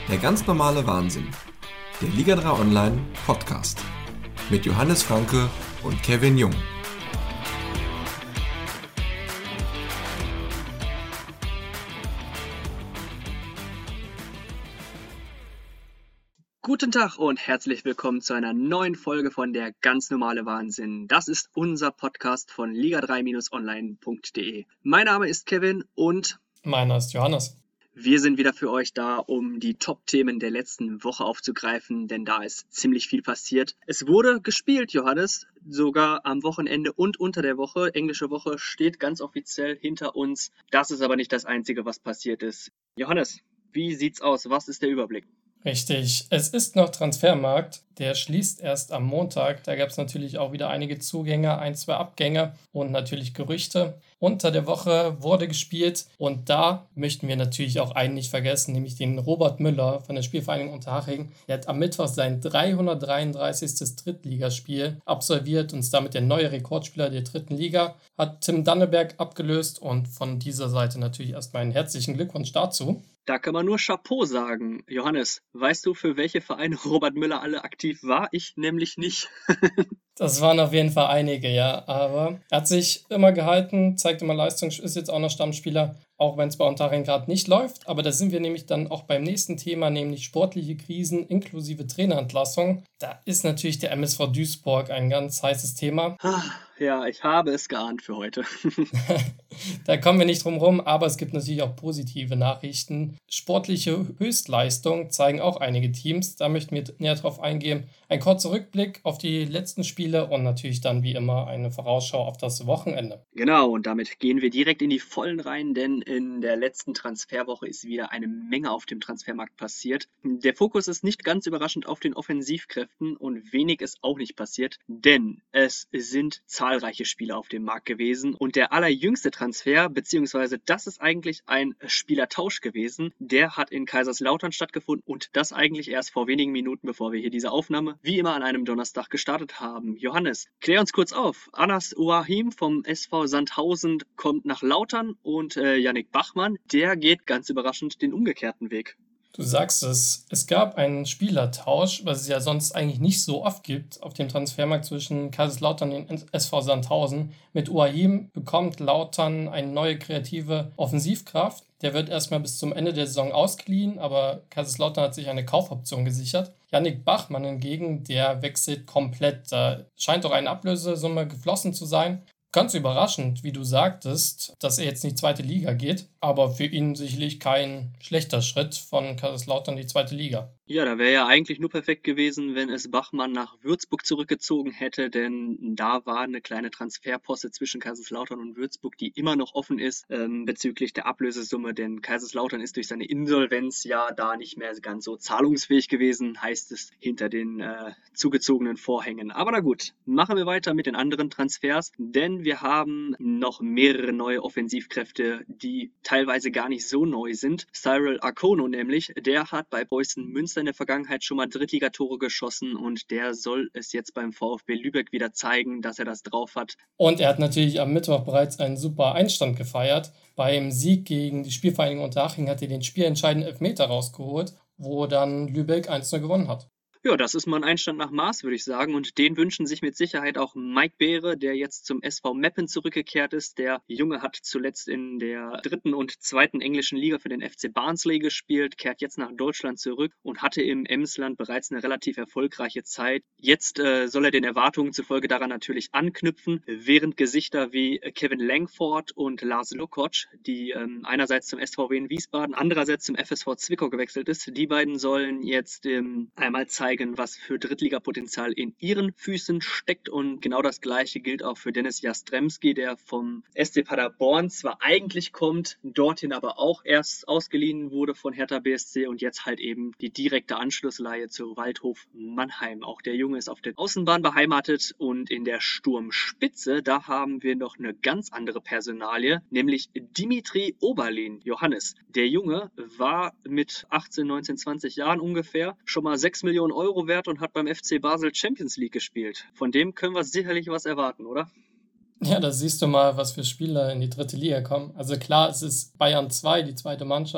Der ganz normale Wahnsinn. Der Liga 3 Online Podcast. Mit Johannes Franke und Kevin Jung. Guten Tag und herzlich willkommen zu einer neuen Folge von Der ganz normale Wahnsinn. Das ist unser Podcast von liga3-online.de. Mein Name ist Kevin und meiner ist Johannes. Wir sind wieder für euch da, um die Top-Themen der letzten Woche aufzugreifen, denn da ist ziemlich viel passiert. Es wurde gespielt, Johannes, sogar am Wochenende und unter der Woche. Englische Woche steht ganz offiziell hinter uns. Das ist aber nicht das Einzige, was passiert ist. Johannes, wie sieht's aus? Was ist der Überblick? Richtig, es ist noch Transfermarkt, der schließt erst am Montag. Da gab es natürlich auch wieder einige Zugänge, ein, zwei Abgänge und natürlich Gerüchte. Unter der Woche wurde gespielt und da möchten wir natürlich auch einen nicht vergessen, nämlich den Robert Müller von der Spielvereinigung Unterhaching. Er hat am Mittwoch sein 333. Drittligaspiel absolviert und ist damit der neue Rekordspieler der dritten Liga. Hat Tim Danneberg abgelöst und von dieser Seite natürlich erstmal einen herzlichen Glückwunsch dazu. Da kann man nur Chapeau sagen. Johannes, weißt du, für welche Vereine Robert Müller alle aktiv war? Ich nämlich nicht. Das waren auf jeden Fall einige, ja. Aber er hat sich immer gehalten, zeigt immer Leistung, ist jetzt auch noch Stammspieler, auch wenn es bei Unterhaching gerade nicht läuft. Aber da sind wir nämlich dann auch beim nächsten Thema, nämlich sportliche Krisen inklusive Trainerentlassung. Da ist natürlich der MSV Duisburg ein ganz heißes Thema. Ja, ich habe es geahnt für heute. Da kommen wir nicht drum rum, aber es gibt natürlich auch positive Nachrichten. Sportliche Höchstleistung zeigen auch einige Teams. Da möchten wir näher drauf eingehen. Ein kurzer Rückblick auf die letzten Spiele und natürlich dann wie immer eine Vorausschau auf das Wochenende. Genau, und damit gehen wir direkt in die Vollen rein, denn in der letzten Transferwoche ist wieder eine Menge auf dem Transfermarkt passiert. Der Fokus ist nicht ganz überraschend auf den Offensivkräften und wenig ist auch nicht passiert, denn es sind zahlreiche Spieler auf dem Markt gewesen und der allerjüngste Transfer, beziehungsweise das ist eigentlich ein Spielertausch gewesen, der hat in Kaiserslautern stattgefunden und das eigentlich erst vor wenigen Minuten, bevor wir hier diese Aufnahme wie immer an einem Donnerstag gestartet haben. Johannes, klär uns kurz auf. Anas Ouahim vom SV Sandhausen kommt nach Lautern und Yannick Bachmann, der geht ganz überraschend den umgekehrten Weg. Du sagst es, es gab einen Spielertausch, was es ja sonst eigentlich nicht so oft gibt auf dem Transfermarkt zwischen Kaiserslautern und dem SV Sandhausen. Mit Ouahim bekommt Lautern eine neue kreative Offensivkraft. Der wird erstmal bis zum Ende der Saison ausgeliehen, aber Kaiserslautern hat sich eine Kaufoption gesichert. Yannick Bachmann hingegen, der wechselt komplett. Da scheint doch eine Ablösesumme geflossen zu sein. Ganz überraschend, wie du sagtest, dass er jetzt in die zweite Liga geht, aber für ihn sicherlich kein schlechter Schritt von Kaiserslautern in die zweite Liga. Ja, da wäre ja eigentlich nur perfekt gewesen, wenn es Bachmann nach Würzburg zurückgezogen hätte, denn da war eine kleine Transferposte zwischen Kaiserslautern und Würzburg, die immer noch offen ist bezüglich der Ablösesumme, denn Kaiserslautern ist durch seine Insolvenz ja da nicht mehr ganz so zahlungsfähig gewesen, heißt es hinter den zugezogenen Vorhängen. Aber na gut, machen wir weiter mit den anderen Transfers, denn wir haben noch mehrere neue Offensivkräfte, die teilweise gar nicht so neu sind. Cyril Akono nämlich, der hat bei Preußen Münster in der Vergangenheit schon mal Drittligatore geschossen und der soll es jetzt beim VfB Lübeck wieder zeigen, dass er das drauf hat. Und er hat natürlich am Mittwoch bereits einen super Einstand gefeiert. Beim Sieg gegen die Spielvereinigung Unterhaching hat er den spielentscheidenden Elfmeter rausgeholt, wo dann Lübeck 1-0 gewonnen hat. Ja, das ist mal ein Einstand nach Maß, würde ich sagen. Und den wünschen sich mit Sicherheit auch Mike Beere, der jetzt zum SV Meppen zurückgekehrt ist. Der Junge hat zuletzt in der dritten und zweiten englischen Liga für den FC Barnsley gespielt, kehrt jetzt nach Deutschland zurück und hatte im Emsland bereits eine relativ erfolgreiche Zeit. Jetzt soll er den Erwartungen zufolge daran natürlich anknüpfen, während Gesichter wie Kevin Langford und Lars Lukoc, die einerseits zum SVW in Wiesbaden, andererseits zum FSV Zwickau gewechselt ist, die beiden sollen jetzt einmal zeigen, was für Drittligapotenzial in ihren Füßen steckt und genau das gleiche gilt auch für Dennis Jastremski, der vom SC Paderborn zwar eigentlich kommt, dorthin aber auch erst ausgeliehen wurde von Hertha BSC und jetzt halt eben die direkte Anschlussleihe zu Waldhof Mannheim. Auch der Junge ist auf der Außenbahn beheimatet und in der Sturmspitze, da haben wir noch eine ganz andere Personalie, nämlich Dimitri Oberlin. Johannes, der Junge war mit 18, 19, 20 Jahren ungefähr schon mal 6 Millionen Euro wert und hat beim FC Basel Champions League gespielt. Von dem können wir sicherlich was erwarten, oder? Ja, da siehst du mal, was für Spieler in die dritte Liga kommen. Also klar, es ist Bayern 2, die zweite Mannschaft,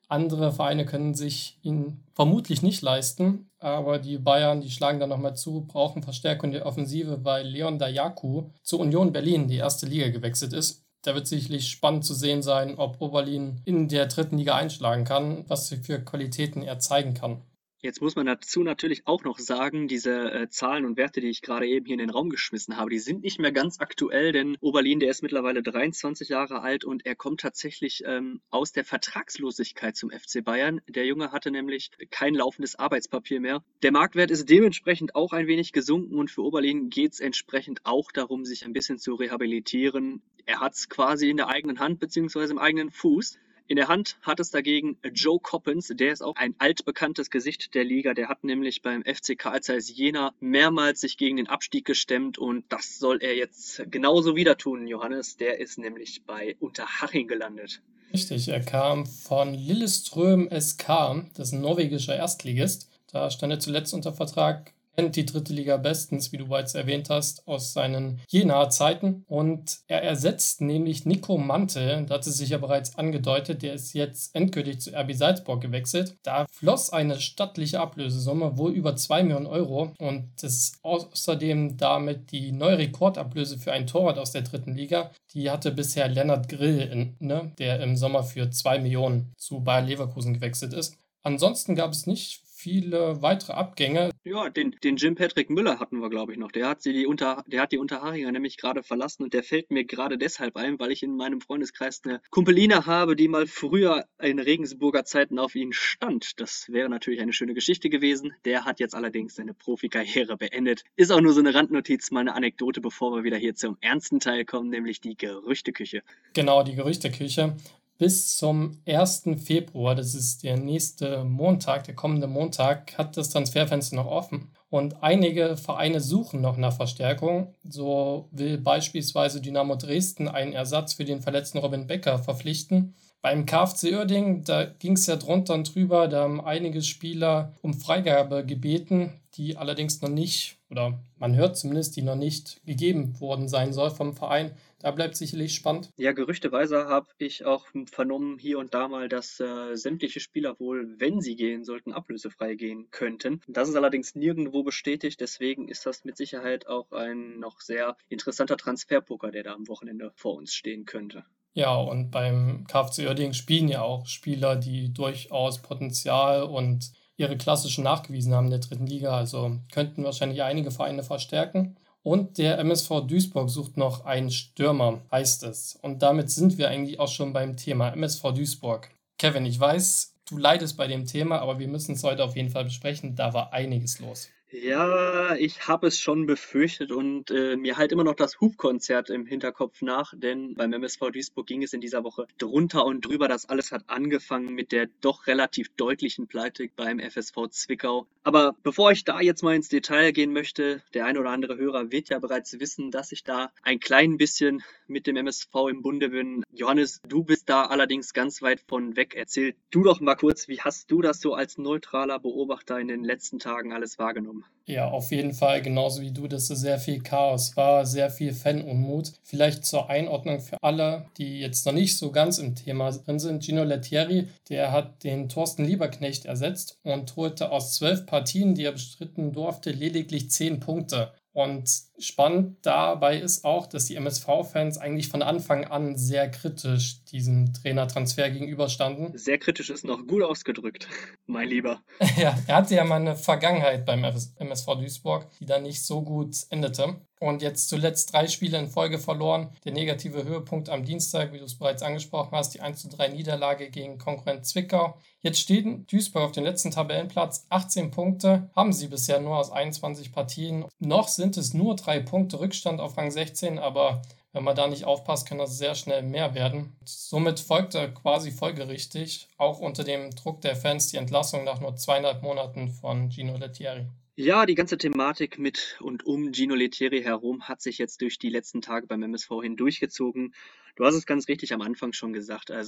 Andere Vereine können sich ihn vermutlich nicht leisten, aber die Bayern, die schlagen dann nochmal zu, brauchen Verstärkung in der Offensive, weil Leon Dayaku zur Union Berlin, die erste Liga, gewechselt ist. Da wird sicherlich spannend zu sehen sein, ob Oberlin in der dritten Liga einschlagen kann, was für Qualitäten er zeigen kann. Jetzt muss man dazu natürlich auch noch sagen, diese Zahlen und Werte, die ich gerade eben hier in den Raum geschmissen habe, die sind nicht mehr ganz aktuell, denn Oberlin, der ist mittlerweile 23 Jahre alt und er kommt tatsächlich aus der Vertragslosigkeit zum FC Bayern. Der Junge hatte nämlich kein laufendes Arbeitspapier mehr. Der Marktwert ist dementsprechend auch ein wenig gesunken und für Oberlin geht es entsprechend auch darum, sich ein bisschen zu rehabilitieren. Er hat es quasi in der eigenen Hand bzw. im eigenen Fuß. In der Hand hat es dagegen Joe Coppens, der ist auch ein altbekanntes Gesicht der Liga. Der hat nämlich beim FC Carl Zeiss Jena mehrmals sich gegen den Abstieg gestemmt und das soll er jetzt genauso wieder tun, Johannes. Der ist nämlich bei Unterhaching gelandet. Richtig, er kam von Lillestrøm SK, das ist ein norwegischer Erstligist. Da stand er zuletzt unter Vertrag. Kennt die dritte Liga bestens, wie du bereits erwähnt hast, aus seinen Jenaer Zeiten. Und er ersetzt nämlich Nico Mantel, da hat es sich ja bereits angedeutet, der ist jetzt endgültig zu RB Salzburg gewechselt. Da floss eine stattliche Ablösesumme, wohl über 2 Millionen Euro. Und das ist außerdem damit die neue Rekordablöse für einen Torwart aus der dritten Liga. Die hatte bisher Lennart Grill, der im Sommer für 2 Millionen zu Bayer Leverkusen gewechselt ist. Ansonsten gab es nicht viele weitere Abgänge. Ja, den Jim Patrick Müller hatten wir, glaube ich, noch. Der hat die Unterhachinger nämlich gerade verlassen und der fällt mir gerade deshalb ein, weil ich in meinem Freundeskreis eine Kumpeline habe, die mal früher in Regensburger Zeiten auf ihn stand. Das wäre natürlich eine schöne Geschichte gewesen. Der hat jetzt allerdings seine Profikarriere beendet. Ist auch nur so eine Randnotiz, mal eine Anekdote, bevor wir wieder hier zum ernsten Teil kommen, nämlich die Gerüchteküche. Genau, die Gerüchteküche. Bis zum 1. Februar, das ist der nächste Montag, der kommende Montag, hat das Transferfenster noch offen. Und einige Vereine suchen noch nach Verstärkung. So will beispielsweise Dynamo Dresden einen Ersatz für den verletzten Robin Becker verpflichten. Beim KfC Uerdingen, da ging es ja drunter und drüber, da haben einige Spieler um Freigabe gebeten, die allerdings noch nicht, oder man hört zumindest, die noch nicht gegeben worden sein soll vom Verein. Da bleibt sicherlich spannend. Ja, gerüchteweise habe ich auch vernommen hier und da mal, dass sämtliche Spieler wohl, wenn sie gehen sollten, ablösefrei gehen könnten. Das ist allerdings nirgendwo bestätigt, deswegen ist das mit Sicherheit auch ein noch sehr interessanter Transferpoker, der da am Wochenende vor uns stehen könnte. Ja, und beim KfC Uerdingen spielen ja auch Spieler, die durchaus Potenzial und ihre Klasse schon nachgewiesen haben in der dritten Liga. Also könnten wahrscheinlich einige Vereine verstärken. Und der MSV Duisburg sucht noch einen Stürmer, heißt es. Und damit sind wir eigentlich auch schon beim Thema MSV Duisburg. Kevin, ich weiß, du leidest bei dem Thema, aber wir müssen es heute auf jeden Fall besprechen. Da war einiges los. Ja, ich habe es schon befürchtet und mir halt immer noch das Hupkonzert im Hinterkopf nach, denn beim MSV Duisburg ging es in dieser Woche drunter und drüber. Das alles hat angefangen mit der doch relativ deutlichen Pleite beim FSV Zwickau. Aber bevor ich da jetzt mal ins Detail gehen möchte, der ein oder andere Hörer wird ja bereits wissen, dass ich da ein klein bisschen mit dem MSV im Bunde bin. Johannes, du bist da allerdings ganz weit von weg. Erzähl du doch mal kurz, wie hast du das so als neutraler Beobachter in den letzten Tagen alles wahrgenommen? Ja, auf jeden Fall, genauso wie du, dass so sehr viel Chaos war, sehr viel Fanunmut. Vielleicht zur Einordnung für alle, die jetzt noch nicht so ganz im Thema drin sind. Gino Lettieri, der hat den Thorsten Lieberknecht ersetzt und holte aus 12 Partien, die er bestritten durfte, lediglich 10 Punkte. Und spannend dabei ist auch, dass die MSV-Fans eigentlich von Anfang an sehr kritisch diesem Trainertransfer gegenüberstanden. Sehr kritisch ist noch gut ausgedrückt, mein Lieber. Ja, er hatte ja mal eine Vergangenheit beim MSV Duisburg, die dann nicht so gut endete. Und jetzt zuletzt 3 Spiele in Folge verloren. Der negative Höhepunkt am Dienstag, wie du es bereits angesprochen hast, die 1:3 Niederlage gegen Konkurrent Zwickau. Jetzt steht Duisburg auf dem letzten Tabellenplatz, 18 Punkte, haben sie bisher nur aus 21 Partien. Noch sind es nur 3 Punkte Rückstand auf Rang 16, aber wenn man da nicht aufpasst, kann das sehr schnell mehr werden. Somit folgte quasi folgerichtig auch unter dem Druck der Fans die Entlassung nach nur 2,5 Monaten von Gino Lettieri. Ja, die ganze Thematik mit und um Gino Lettieri herum hat sich jetzt durch die letzten Tage beim MSV hindurchgezogen. Du hast es ganz richtig am Anfang schon gesagt. Also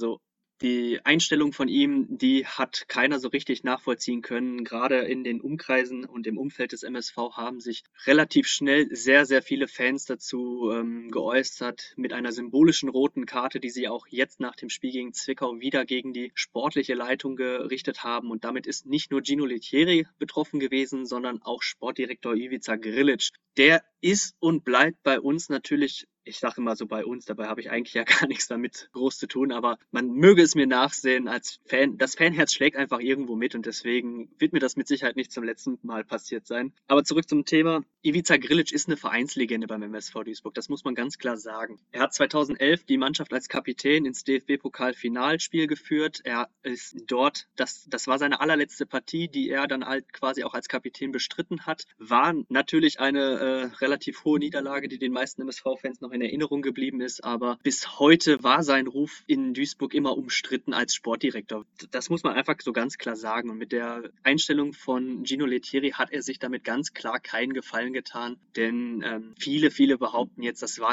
Die Einstellung von ihm, die hat keiner so richtig nachvollziehen können. Gerade in den Umkreisen und im Umfeld des MSV haben sich relativ schnell sehr, sehr viele Fans dazu geäußert, mit einer symbolischen roten Karte, die sie auch jetzt nach dem Spiel gegen Zwickau wieder gegen die sportliche Leitung gerichtet haben. Und damit ist nicht nur Gino Lettieri betroffen gewesen, sondern auch Sportdirektor Ivica Grilic. Der ist und bleibt bei uns natürlich, ich sage immer so bei uns, dabei habe ich eigentlich ja gar nichts damit groß zu tun, aber man möge es mir nachsehen als Fan. Das Fanherz schlägt einfach irgendwo mit und deswegen wird mir das mit Sicherheit nicht zum letzten Mal passiert sein. Aber zurück zum Thema. Ivica Grilic ist eine Vereinslegende beim MSV Duisburg, das muss man ganz klar sagen. Er hat 2011 die Mannschaft als Kapitän ins DFB-Pokal-Finalspiel geführt. Er ist dort, das war seine allerletzte Partie, die er dann halt quasi auch als Kapitän bestritten hat. War natürlich eine relativ hohe Niederlage, die den meisten MSV-Fans noch in Erinnerung geblieben ist, aber bis heute war sein Ruf in Duisburg immer umstritten als Sportdirektor. Das muss man einfach so ganz klar sagen. Und mit der Einstellung von Gino Lettieri hat er sich damit ganz klar keinen Gefallen getan, denn viele behaupten jetzt, das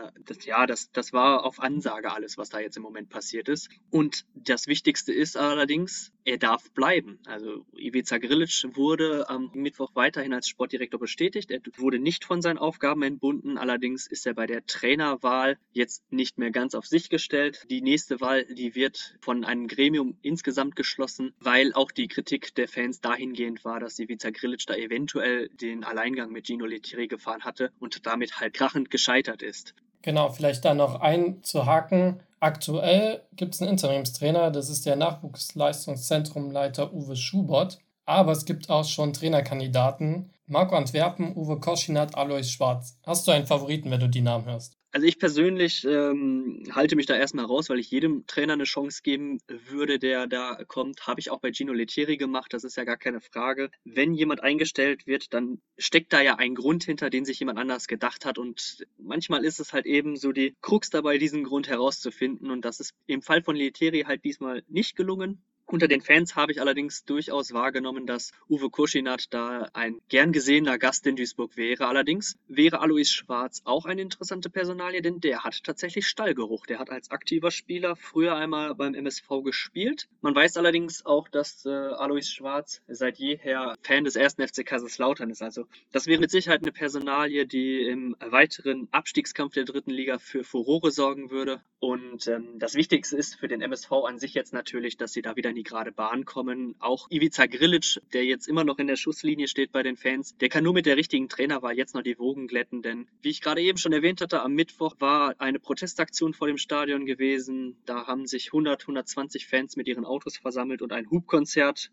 war auf Ansage alles, was da jetzt im Moment passiert ist. Und das Wichtigste ist allerdings, er darf bleiben. Also Ivica Grilic wurde am Mittwoch weiterhin als Sportdirektor bestätigt. Er wurde nicht von seinen Aufgaben entbunden. Allerdings ist er bei der Trainerwahl jetzt nicht mehr ganz auf sich gestellt. Die nächste Wahl, die wird von einem Gremium insgesamt geschlossen, weil auch die Kritik der Fans dahingehend war, dass Ivica Grilic da eventuell den Alleingang mit Gino Lettieri gefahren hatte und damit halt krachend gescheitert ist. Genau, vielleicht da noch einzuhaken. Aktuell gibt es einen Interimstrainer, das ist der Nachwuchsleistungszentrumleiter Uwe Schubert. Aber es gibt auch schon Trainerkandidaten. Marco Antwerpen, Uwe Koschinat, Alois Schwarz. Hast du einen Favoriten, wenn du die Namen hörst? Also ich persönlich halte mich da erstmal raus, weil ich jedem Trainer eine Chance geben würde, der da kommt. Habe ich auch bei Gino Lettieri gemacht, das ist ja gar keine Frage. Wenn jemand eingestellt wird, dann steckt da ja ein Grund hinter, den sich jemand anders gedacht hat. Und manchmal ist es halt eben so die Krux dabei, diesen Grund herauszufinden. Und das ist im Fall von Lettieri halt diesmal nicht gelungen. Unter den Fans habe ich allerdings durchaus wahrgenommen, dass Uwe Koschinat da ein gern gesehener Gast in Duisburg wäre. Allerdings wäre Alois Schwarz auch eine interessante Personalie, denn der hat tatsächlich Stallgeruch. Der hat als aktiver Spieler früher einmal beim MSV gespielt. Man weiß allerdings auch, dass Alois Schwarz seit jeher Fan des 1. FC Kaiserslautern ist. Also das wäre mit Sicherheit eine Personalie, die im weiteren Abstiegskampf der 3. Liga für Furore sorgen würde. Und das Wichtigste ist für den MSV an sich jetzt natürlich, dass sie da wieder in die gerade Bahn kommen. Auch Ivica Grilic, der jetzt immer noch in der Schusslinie steht bei den Fans, der kann nur mit der richtigen Trainerwahl jetzt noch die Wogen glätten, denn wie ich gerade eben schon erwähnt hatte, am Mittwoch war eine Protestaktion vor dem Stadion gewesen. Da haben sich 120 Fans mit ihren Autos versammelt und ein Hubkonzert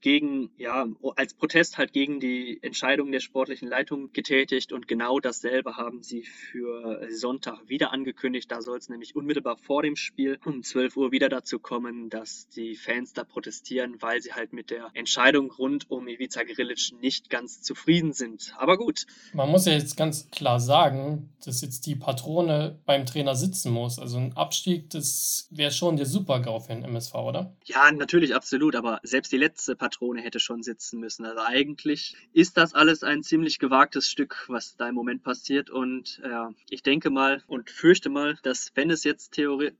als Protest halt gegen die Entscheidung der sportlichen Leitung getätigt und genau dasselbe haben sie für Sonntag wieder angekündigt. Da soll es nämlich unmittelbar vor dem Spiel um 12 Uhr wieder dazu kommen, dass die Fans da protestieren, weil sie halt mit der Entscheidung rund um Ivica Grilic nicht ganz zufrieden sind. Aber gut. Man muss ja jetzt ganz klar sagen, dass jetzt die Patrone beim Trainer sitzen muss. Also ein Abstieg, das wäre schon der Super-GAU für den MSV, oder? Ja, natürlich, absolut. Aber selbst die letzte Patrone hätte schon sitzen müssen. Also eigentlich ist das alles ein ziemlich gewagtes Stück, was da im Moment passiert. Und ich denke mal und fürchte mal, dass wenn es jetzt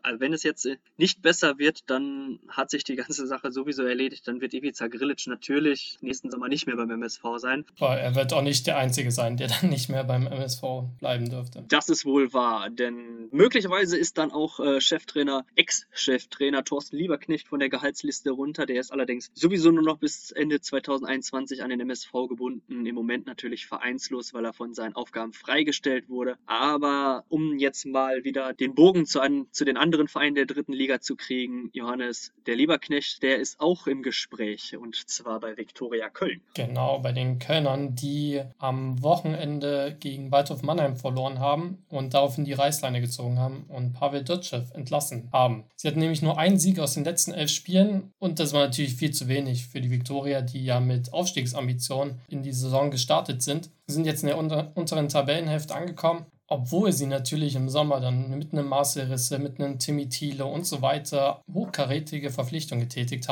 nicht besser wird, dann hat sich die ganze Sache sowieso erledigt. Dann wird Ivica Grilic natürlich nächsten Sommer nicht mehr beim MSV sein. Aber er wird auch nicht der Einzige sein, der dann nicht mehr beim MSV bleiben dürfte. Das ist wohl wahr, denn möglicherweise ist dann auch Ex-Cheftrainer Thorsten Lieberknecht von der Gehaltsliste runter. Der ist allerdings sowieso nur noch bis Ende 2021 an den MSV gebunden. Im Moment natürlich vereinslos, weil er von seinen Aufgaben freigestellt wurde. Aber um jetzt mal wieder den Bogen zu den anderen Vereinen der 3. Liga zu kriegen, Johannes, der Lieberknecht, der ist auch im Gespräch und zwar bei Viktoria Köln. Genau, bei den Kölnern, die am Wochenende gegen Waldhof Mannheim verloren haben und daraufhin die Reißleine gezogen haben und Pavel Dotschew entlassen haben. Sie hatten nämlich nur einen Sieg aus den letzten 11 Spielen und das war natürlich viel zu wenig für die Viktoria, die ja mit Aufstiegsambitionen in die Saison gestartet sind. Sie sind jetzt in der unteren Tabellenhälfte angekommen, obwohl sie natürlich im Sommer dann mit einem Marcel Risse, mit einem Timmy Thiele und so weiter hochkarätige Verpflichtungen getätigt haben.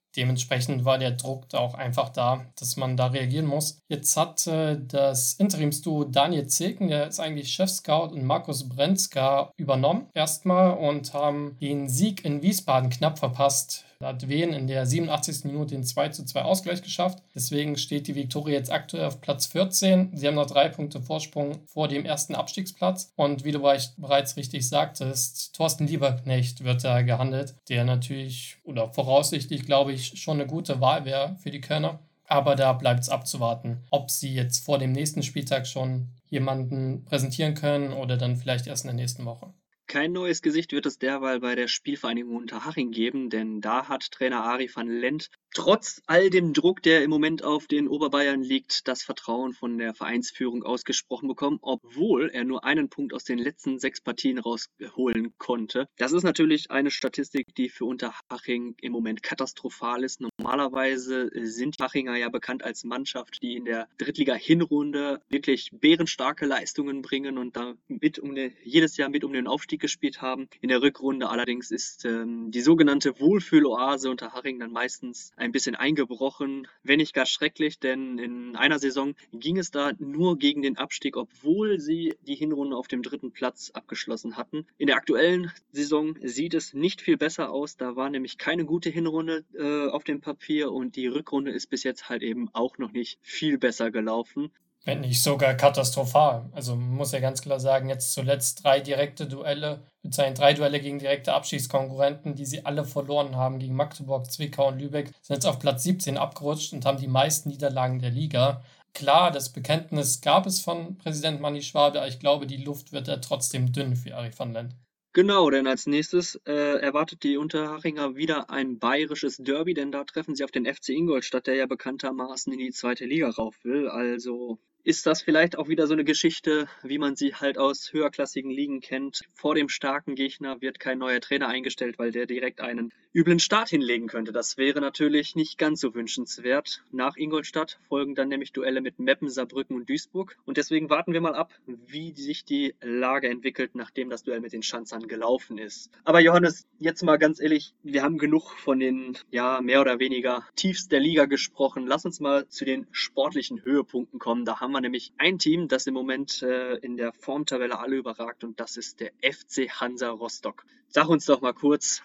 Dementsprechend war der Druck da auch einfach da, dass man da reagieren muss. Jetzt hat das Interimsduo Daniel Zeken, der ist eigentlich Chef-Scout, und Markus Brenzka übernommen erstmal und haben den Sieg in Wiesbaden knapp verpasst. Da hat Wien in der 87. Minute den 2:2 Ausgleich geschafft. Deswegen steht die Viktoria jetzt aktuell auf Platz 14. Sie haben noch 3 Punkte Vorsprung vor dem ersten Abstiegsplatz. Und wie du bereits richtig sagtest, Thorsten Lieberknecht wird da gehandelt, der natürlich oder voraussichtlich, glaube ich, schon eine gute Wahl wäre für die Kölner. Aber da bleibt es abzuwarten, ob sie jetzt vor dem nächsten Spieltag schon jemanden präsentieren können oder dann vielleicht erst in der nächsten Woche. Kein neues Gesicht wird es derweil bei der Spielvereinigung Unterhaching geben, denn da hat Trainer Arie van Lent trotz all dem Druck, der im Moment auf den Oberbayern liegt, das Vertrauen von der Vereinsführung ausgesprochen bekommen, obwohl er nur einen Punkt aus den letzten 6 Partien rausholen konnte. Das ist natürlich eine Statistik, die für Unterhaching im Moment katastrophal ist. Normalerweise sind die Hachinger ja bekannt als Mannschaft, die in der Drittliga-Hinrunde wirklich bärenstarke Leistungen bringen und da jedes Jahr mit um den Aufstieg gespielt haben. In der Rückrunde allerdings ist die sogenannte Wohlfühloase Unterhaching dann meistens ein bisschen eingebrochen, wenn nicht gar schrecklich, denn in einer Saison ging es da nur gegen den Abstieg, obwohl sie die Hinrunde auf dem 3. Platz abgeschlossen hatten. In der aktuellen Saison sieht es nicht viel besser aus, da war nämlich keine gute Hinrunde auf dem Papier und die Rückrunde ist bis jetzt halt eben auch noch nicht viel besser gelaufen. Wenn nicht sogar katastrophal. Also man muss ja ganz klar sagen, jetzt zuletzt 3 Duelle gegen direkte Abstiegskonkurrenten, die sie alle verloren haben, gegen Magdeburg, Zwickau und Lübeck, sind jetzt auf Platz 17 abgerutscht und haben die meisten Niederlagen der Liga. Klar, das Bekenntnis gab es von Präsident Manni Schwabe, aber ich glaube, die Luft wird da trotzdem dünn für Arie van Lent. Genau, denn als nächstes erwartet die Unterhachinger wieder ein bayerisches Derby, denn da treffen sie auf den FC Ingolstadt, der ja bekanntermaßen in die 2. Liga rauf will. Also ist das vielleicht auch wieder so eine Geschichte, wie man sie halt aus höherklassigen Ligen kennt. Vor dem starken Gegner wird kein neuer Trainer eingestellt, weil der direkt einen üblen Start hinlegen könnte. Das wäre natürlich nicht ganz so wünschenswert. Nach Ingolstadt folgen dann nämlich Duelle mit Meppen, Saarbrücken und Duisburg. Und deswegen warten wir mal ab, wie sich die Lage entwickelt, nachdem das Duell mit den Schanzern gelaufen ist. Aber Johannes, jetzt mal ganz ehrlich, wir haben genug von den, mehr oder weniger Tiefs der Liga gesprochen. Lass uns mal zu den sportlichen Höhepunkten kommen. Da haben wir nämlich ein Team, das im Moment in der Formtabelle alle überragt, und das ist der FC Hansa Rostock. Fass uns doch mal kurz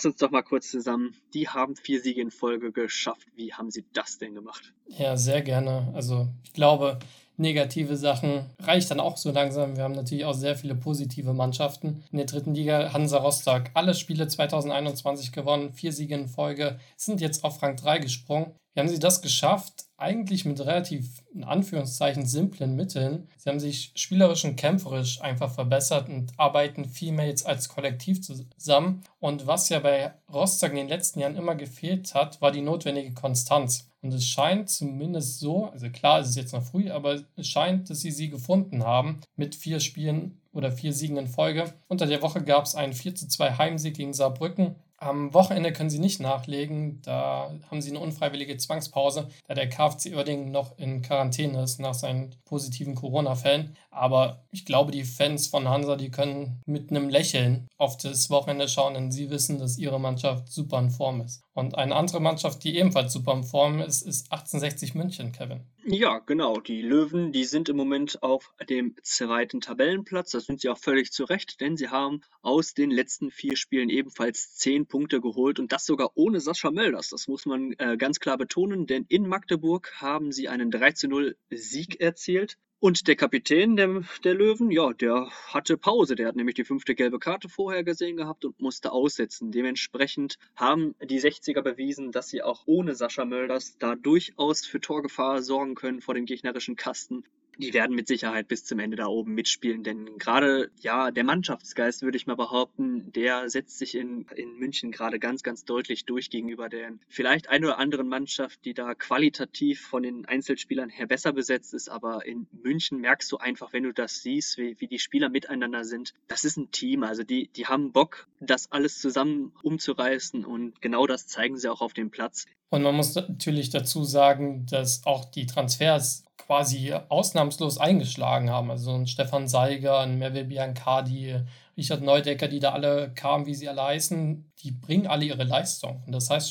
zusammen. Die haben 4 Siege in Folge geschafft. Wie haben sie das denn gemacht? Ja, sehr gerne. Also ich glaube, negative Sachen reicht dann auch so langsam. Wir haben natürlich auch sehr viele positive Mannschaften in der 3. Liga. Hansa Rostock, alle Spiele 2021 gewonnen, 4 Siege in Folge, sind jetzt auf Rang 3 gesprungen. Wie haben sie das geschafft? Eigentlich mit relativ, in Anführungszeichen, simplen Mitteln. Sie haben sich spielerisch und kämpferisch einfach verbessert und arbeiten viel mehr jetzt als Kollektiv zusammen. Und was ja bei Rostock in den letzten Jahren immer gefehlt hat, war die notwendige Konstanz. Und es scheint zumindest so, also klar, es ist jetzt noch früh, aber es scheint, dass sie gefunden haben mit 4 Spielen oder 4 Siegen in Folge. Unter der Woche gab es einen 4:2 Heimsieg gegen Saarbrücken. Am Wochenende können sie nicht nachlegen, da haben sie eine unfreiwillige Zwangspause, da der KfC Uerdingen noch in Quarantäne ist nach seinen positiven Corona-Fällen. Aber ich glaube, die Fans von Hansa, die können mit einem Lächeln auf das Wochenende schauen, denn sie wissen, dass ihre Mannschaft super in Form ist. Und eine andere Mannschaft, die ebenfalls super in Form ist, ist 1860 München, Kevin. Ja, genau. Die Löwen, die sind im Moment auf dem 2. Tabellenplatz. Das sind sie auch völlig zu Recht, denn sie haben aus den letzten 4 Spielen ebenfalls 10 Punkte geholt und das sogar ohne Sascha Mölders. Das muss man ganz klar betonen, denn in Magdeburg haben sie einen 3:0 Sieg erzielt. Und der Kapitän der Löwen, der hatte Pause. Der hat nämlich die 5. gelbe Karte vorher gesehen gehabt und musste aussetzen. Dementsprechend haben die 60er bewiesen, dass sie auch ohne Sascha Mölders da durchaus für Torgefahr sorgen können vor dem gegnerischen Kasten. Die werden mit Sicherheit bis zum Ende da oben mitspielen, denn gerade, der Mannschaftsgeist, würde ich mal behaupten, der setzt sich in München gerade ganz, ganz deutlich durch gegenüber der vielleicht ein oder anderen Mannschaft, die da qualitativ von den Einzelspielern her besser besetzt ist, aber in München merkst du einfach, wenn du das siehst, wie die Spieler miteinander sind, das ist ein Team, also die haben Bock, das alles zusammen umzureißen und genau das zeigen sie auch auf dem Platz. Und man muss natürlich dazu sagen, dass auch die Transfers quasi ausnahmslos eingeschlagen haben. Also ein Stefan Seiger, ein Merve Biancardi, Richard Neudecker, die da alle kamen, wie sie alle heißen, die bringen alle ihre Leistung. Und das heißt schon was.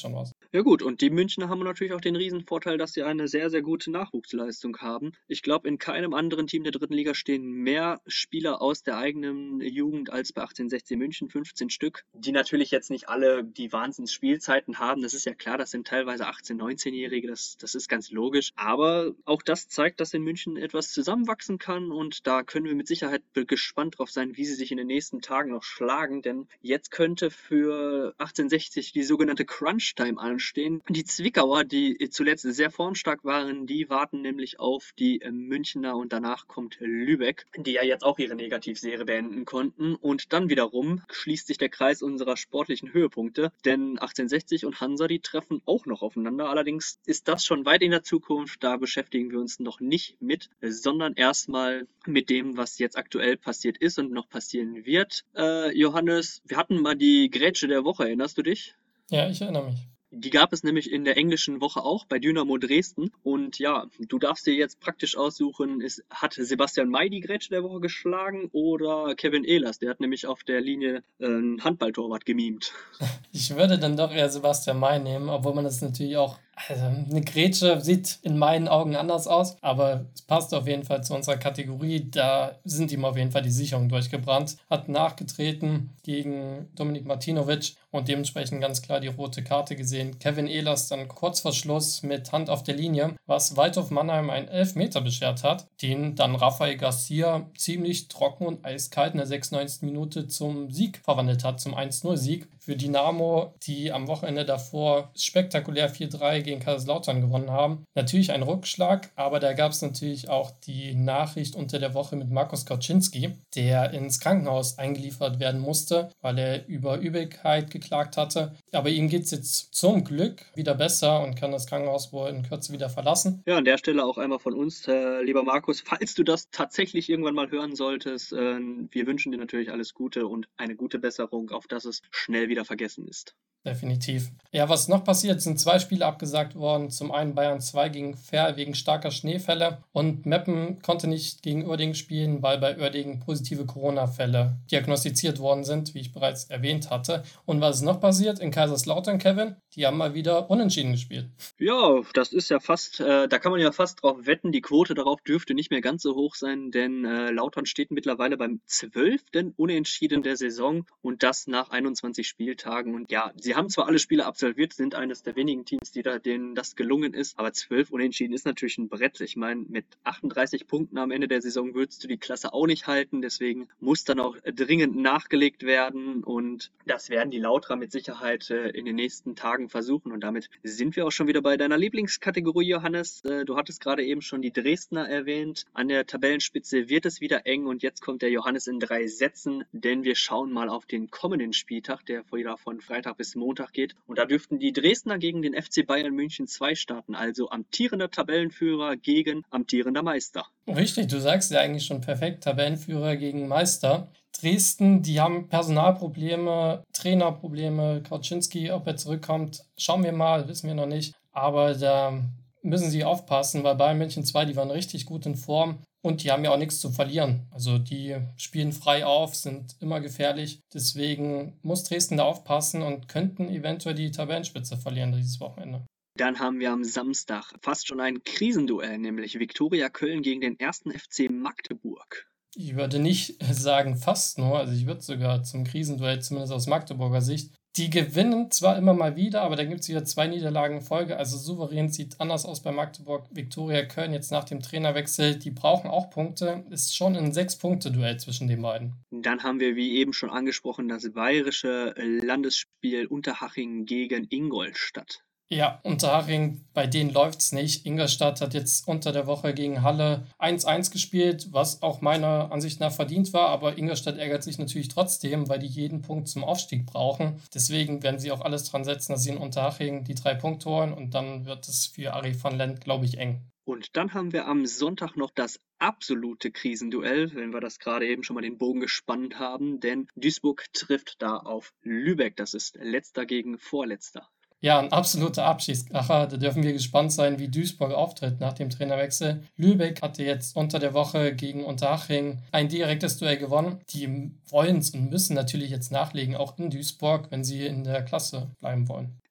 Ja gut, und die Münchner haben natürlich auch den Riesenvorteil, dass sie eine sehr, sehr gute Nachwuchsleistung haben. Ich glaube, in keinem anderen Team der dritten Liga stehen mehr Spieler aus der eigenen Jugend als bei 1860 München, 15 Stück, die natürlich jetzt nicht alle die Wahnsinns-Spielzeiten haben. Das ist ja klar, das sind teilweise 18-, 19-Jährige, das ist ganz logisch. Aber auch das zeigt, dass in München etwas zusammenwachsen kann und da können wir mit Sicherheit gespannt drauf sein, wie sie sich in den nächsten Tagen noch schlagen, denn jetzt könnte für 1860 die sogenannte Crunch-Time anstehen. Die Zwickauer, die zuletzt sehr formstark waren, die warten nämlich auf die Münchner und danach kommt Lübeck, die ja jetzt auch ihre Negativserie beenden konnten. Und dann wiederum schließt sich der Kreis unserer sportlichen Höhepunkte, denn 1860 und Hansa, die treffen auch noch aufeinander. Allerdings ist das schon weit in der Zukunft, da beschäftigen wir uns noch nicht mit, sondern erstmal mit dem, was jetzt aktuell passiert ist und noch passieren wird. Johannes, wir hatten mal die Grätsche der Woche, erinnerst du dich? Ja, ich erinnere mich. Die gab es nämlich in der englischen Woche auch bei Dynamo Dresden. Und ja, du darfst dir jetzt praktisch aussuchen, hat Sebastian May die Grätsche der Woche geschlagen oder Kevin Ehlers? Der hat nämlich auf der Linie ein Handballtorwart gemimt. Ich würde dann doch eher Sebastian May nehmen, obwohl man das natürlich auch. Also eine Grätsche sieht in meinen Augen anders aus, aber es passt auf jeden Fall zu unserer Kategorie. Da sind ihm auf jeden Fall die Sicherungen durchgebrannt. Hat nachgetreten gegen Dominik Martinovic und dementsprechend ganz klar die rote Karte gesehen. Kevin Ehlers dann kurz vor Schluss mit Hand auf der Linie, was Waldhof Mannheim einen Elfmeter beschert hat, den dann Rafael Garcia ziemlich trocken und eiskalt in der 96. Minute zum Sieg verwandelt hat, zum 1-0-Sieg. Für Dynamo, die am Wochenende davor spektakulär 4-3 gegen Kaiserslautern gewonnen haben. Natürlich ein Rückschlag, aber da gab es natürlich auch die Nachricht unter der Woche mit Markus Kauczynski, der ins Krankenhaus eingeliefert werden musste, weil er über Übelkeit geklagt hatte. Aber ihm geht es jetzt zum Glück wieder besser und kann das Krankenhaus wohl in Kürze wieder verlassen. Ja, an der Stelle auch einmal von uns, lieber Markus, falls du das tatsächlich irgendwann mal hören solltest, wir wünschen dir natürlich alles Gute und eine gute Besserung, auf dass es schnell wieder vergessen ist. Definitiv. Ja, was noch passiert, sind 2 Spiele abgesagt worden. Zum einen Bayern 2 gegen Verl wegen starker Schneefälle und Meppen konnte nicht gegen Uerdingen spielen, weil bei Uerdingen positive Corona-Fälle diagnostiziert worden sind, wie ich bereits erwähnt hatte. Und was ist noch passiert? In Kaiserslautern, Kevin, die haben mal wieder unentschieden gespielt. Ja, das ist ja fast, da kann man ja fast drauf wetten, die Quote darauf dürfte nicht mehr ganz so hoch sein, denn Lautern steht mittlerweile beim 12. Unentschieden der Saison und das nach 21 Spieltagen. Und ja, sie haben zwar alle Spiele absolviert, sind eines der wenigen Teams, denen das gelungen ist, aber 12 Unentschieden ist natürlich ein Brett. Ich meine, mit 38 Punkten am Ende der Saison würdest du die Klasse auch nicht halten, deswegen muss dann auch dringend nachgelegt werden und das werden die Lauterer mit Sicherheit in den nächsten Tagen versuchen und damit sind wir auch schon wieder bei deiner Lieblingskategorie, Johannes. Du hattest gerade eben schon die Dresdner erwähnt. An der Tabellenspitze wird es wieder eng und jetzt kommt der Johannes in 3 Sätzen, denn wir schauen mal auf den kommenden Spieltag, der wieder von Freitag bis Montag geht. Und da dürften die Dresdner gegen den FC Bayern München 2 starten, also amtierender Tabellenführer gegen amtierender Meister. Richtig, du sagst ja eigentlich schon perfekt, Tabellenführer gegen Meister. Dresden, die haben Personalprobleme, Trainerprobleme, Kauczynski, ob er zurückkommt, schauen wir mal, wissen wir noch nicht. Aber da müssen sie aufpassen, weil Bayern München 2, die waren richtig gut in Form und die haben ja auch nichts zu verlieren. Also die spielen frei auf, sind immer gefährlich. Deswegen muss Dresden da aufpassen und könnten eventuell die Tabellenspitze verlieren dieses Wochenende. Dann haben wir am Samstag fast schon ein Krisenduell, nämlich Viktoria Köln gegen den 1. FC Magdeburg. Ich würde nicht sagen fast nur, also ich würde sogar zum Krisenduell, zumindest aus Magdeburger Sicht. Die gewinnen zwar immer mal wieder, aber da gibt es wieder 2 Niederlagen in Folge. Also souverän sieht anders aus bei Magdeburg. Viktoria Köln jetzt nach dem Trainerwechsel, die brauchen auch Punkte. Ist schon ein 6-Punkte-Duell zwischen den beiden. Dann haben wir, wie eben schon angesprochen, das bayerische Landesspiel Unterhaching gegen Ingolstadt. Ja, Unterhaching, bei denen läuft es nicht. Ingolstadt hat jetzt unter der Woche gegen Halle 1-1 gespielt, was auch meiner Ansicht nach verdient war. Aber Ingolstadt ärgert sich natürlich trotzdem, weil die jeden Punkt zum Aufstieg brauchen. Deswegen werden sie auch alles dran setzen, dass sie in Unterhaching die 3 Punkte holen. Und dann wird es für Arie van Lent, glaube ich, eng. Und dann haben wir am Sonntag noch das absolute Krisenduell, wenn wir das gerade eben schon mal den Bogen gespannt haben. Denn Duisburg trifft da auf Lübeck. Das ist letzter gegen vorletzter. Ja, ein absoluter Abschiedskracher. Da dürfen wir gespannt sein, wie Duisburg auftritt nach dem Trainerwechsel. Lübeck hatte jetzt unter der Woche gegen Unterhaching ein direktes Duell gewonnen. Die wollen es und müssen natürlich jetzt nachlegen, auch in Duisburg, wenn sie in der Klasse bleiben wollen.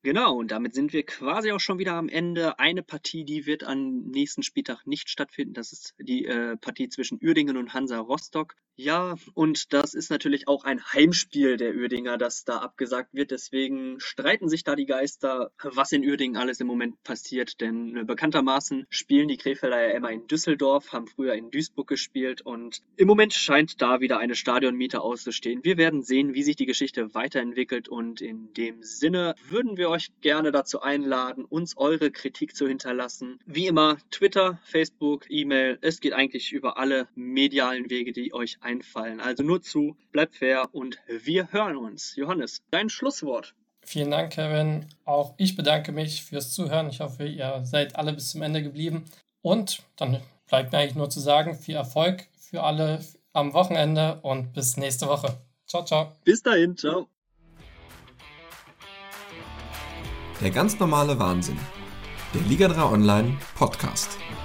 Genau, und damit sind wir quasi auch schon wieder am Ende. Eine Partie, die wird am nächsten Spieltag nicht stattfinden. Das ist die Partie zwischen Uerdingen und Hansa Rostock. Ja, und das ist natürlich auch ein Heimspiel der Uerdinger, das da abgesagt wird. Deswegen streiten sich da die Geister, was in Uerdingen alles im Moment passiert. Denn bekanntermaßen spielen die Krefelder ja immer in Düsseldorf, haben früher in Duisburg gespielt. Und im Moment scheint da wieder eine Stadionmiete auszustehen. Wir werden sehen, wie sich die Geschichte weiterentwickelt. Und in dem Sinne würden wir euch gerne dazu einladen, uns eure Kritik zu hinterlassen. Wie immer Twitter, Facebook, E-Mail. Es geht eigentlich über alle medialen Wege, die euch einfallen. Also nur zu, bleibt fair und wir hören uns. Johannes, dein Schlusswort. Vielen Dank, Kevin. Auch ich bedanke mich fürs Zuhören. Ich hoffe, ihr seid alle bis zum Ende geblieben. Und dann bleibt mir eigentlich nur zu sagen, viel Erfolg für alle am Wochenende und bis nächste Woche. Ciao, ciao. Bis dahin, ciao. Der ganz normale Wahnsinn. Der Liga 3 Online Podcast.